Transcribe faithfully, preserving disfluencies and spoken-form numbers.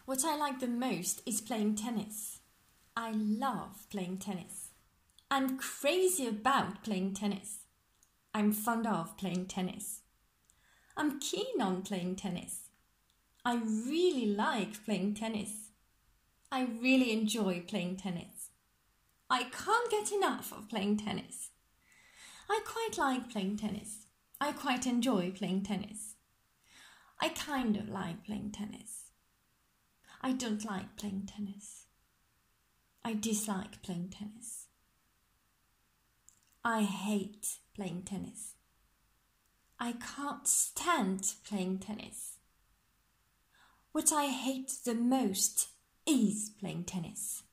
What I like the most is playing tennis. I love playing tennis. I'm crazy about playing tennis. I'm fond of playing tennis. I'm keen on playing tennis. I really like playing tennis. I really enjoy playing tennis. I can't get enough of playing tennis. I quite like playing tennis. I quite enjoy playing tennis. I kind of like playing tennis. I don't like playing tennis. I dislike playing tennis. I hate playing tennis. I can't stand playing tennis. What I hate the most is playing tennis.